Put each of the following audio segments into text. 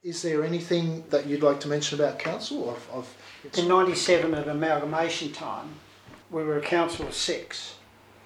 Is there anything that you'd like to mention about council? In 97 at amalgamation time, we were a council of 6.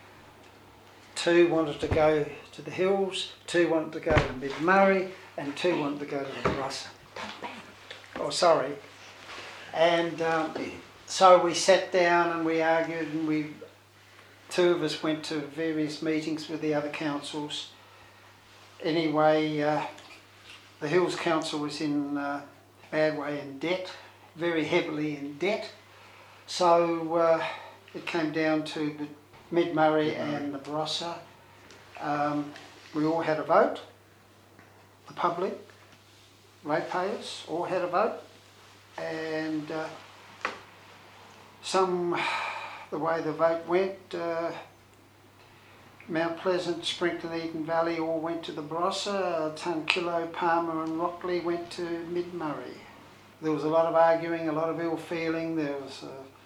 2 wanted to go to the hills, 2 wanted to go to Mid-Murray, and 2 wanted to go to the Barossa. Oh, sorry. And so we sat down and we argued, and 2 of us went to various meetings with the other councils. Anyway, the Hills Council was in bad way in debt, very heavily in debt. So it came down to the Mid-Murray and the Barossa. We all had a vote. The public, ratepayers, all had a vote. And the way the vote went, Mount Pleasant, Springton, Eden Valley all went to the Barossa. Tunkillo, Palmer and Rockley went to Mid-Murray. There was a lot of arguing, a lot of ill feeling. There was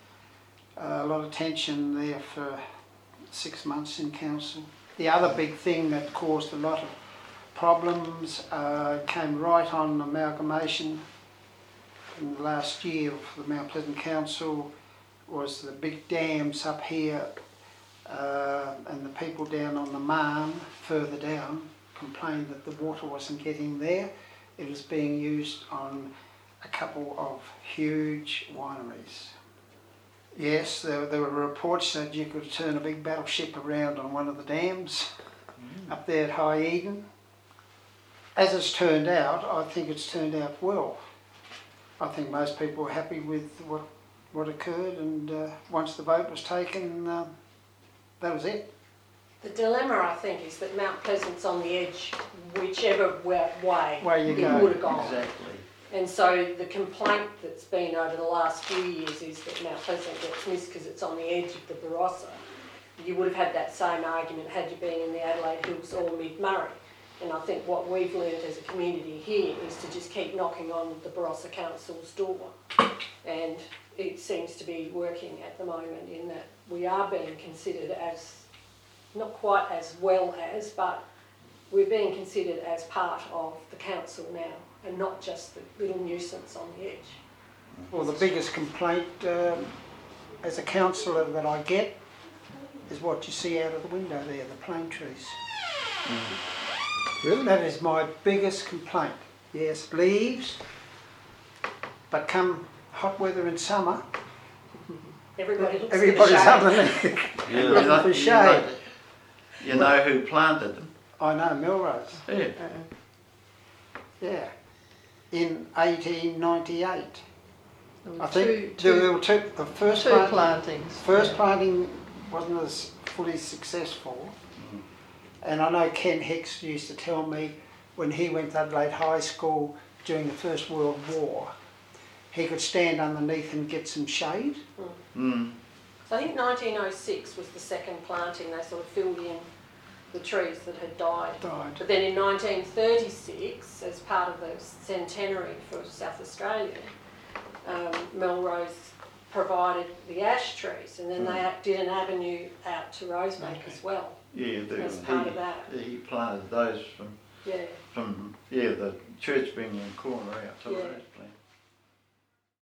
a lot of tension there for 6 months in council. The other big thing that caused a lot of problems came right on amalgamation in the last year of the Mount Pleasant Council was the big dams up here. And the people down on the Marne, further down, complained that the water wasn't getting there. It was being used on a couple of huge wineries. Yes, there were reports that you could turn a big battleship around on one of the dams up there at High Eden. As it's turned out, I think it's turned out well. I think most people were happy with what occurred, and once the vote was taken, that was it. The dilemma, I think, is that Mount Pleasant's on the edge, whichever way you it would have gone. Exactly. And so the complaint that's been over the last few years is that Mount Pleasant gets missed because it's on the edge of the Barossa. You would have had that same argument had you been in the Adelaide Hills or Mid-Murray. And I think what we've learned as a community here is to just keep knocking on the Barossa Council's door. And it seems to be working at the moment in that we are being considered as, not quite as well as, but we're being considered as part of the council now and not just the little nuisance on the edge. Well, the biggest complaint as a councillor that I get is what you see out of the window there, the plane trees. Really? That is my biggest complaint. Yes, leaves, but come hot weather in summer, everybody's underneath. Yeah, for shade. You know who planted them? I know, Melrose. Yeah. Yeah. In 1898. I think two there were the first plantings. First planting wasn't as fully successful. And I know Ken Hicks used to tell me when he went to Adelaide High School during the First World War, he could stand underneath and get some shade. So I think 1906 was the second planting. They sort of filled in the trees that had died. But then in 1936, as part of the centenary for South Australia, Melrose provided the ash trees, and then they did an avenue out to Rosebank as well. Yeah, as part of that. He planted those from the church being in the corner out to Rosebank.